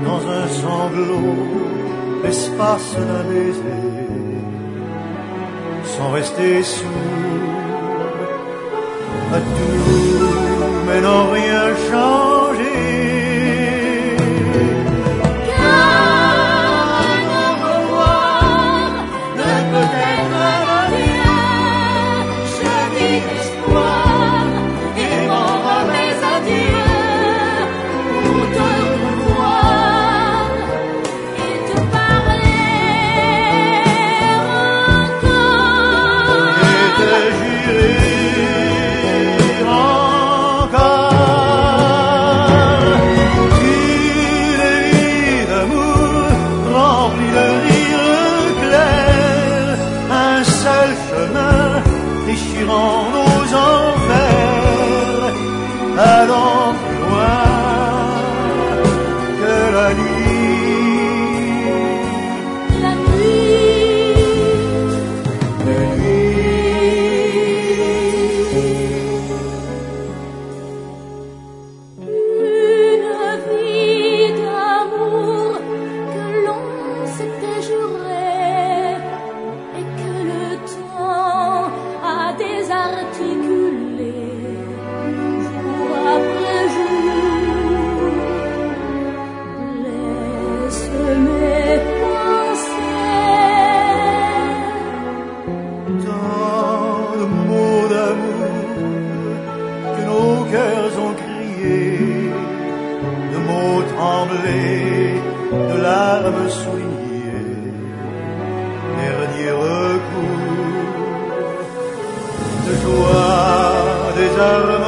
dans un sanglot l'espace d'un baiser, sans rester sourd à tout, mais n'ont rien changé. Déchirant nos enfers, allant plus loin que la nuit. La nuit, de une vie d'amour que l'on s'était juré et que le temps a désarticulé jour après jour. Laisse mes pensées tant de mots d'amour que nos cœurs ont criés, de mots tremblés, de larmes souillées, dernier recours de joie des armes